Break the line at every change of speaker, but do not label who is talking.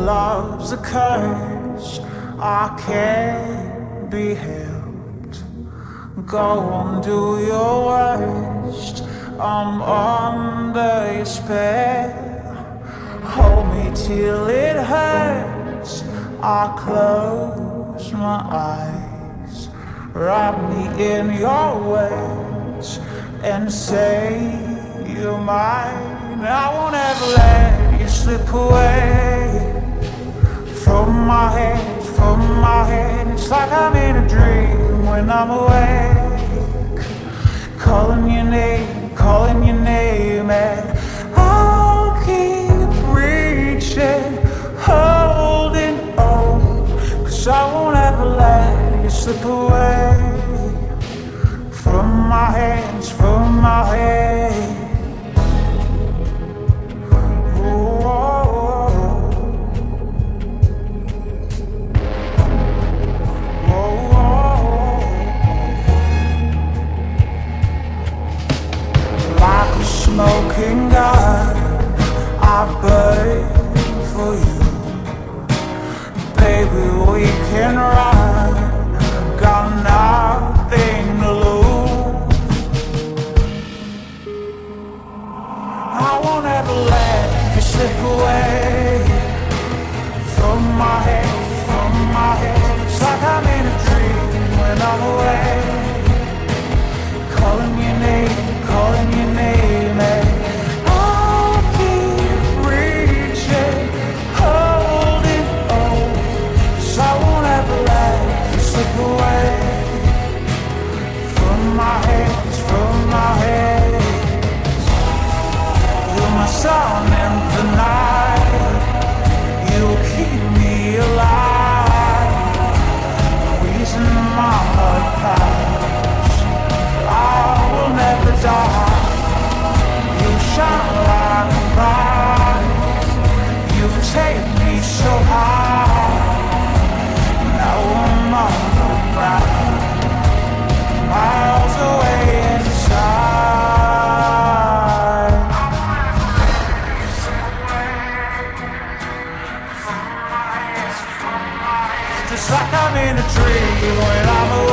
love's a curse, I can't be helped. Go and do your worst, I'm under your spell. Hold me till it hurts, I close my eyes. Wrap me in your words and say you're mine. I won't ever let you slip away from my head, from my head. It's like I'm in a dream when I'm awake, calling your name, and I'll keep reaching, holding on, 'cause I won't ever let you slip away from my hands, from my head. Smoking gun, I burn for you. Baby, we can run, got nothing to lose. I won't ever let you slip away from my head, from my head. It's like I'm in a dream when I'm away, calling your name, calling your name, and I'll keep reaching, holding on, 'cause I won't ever let you slip away from my hands, from my head. You're my sun in the night, you'll keep me alive, the reason my heart pounds. I will never die. You shine like a light, you take me so high. Now I'm on the ground, miles away inside. Just like I'm in a dream when I'm away,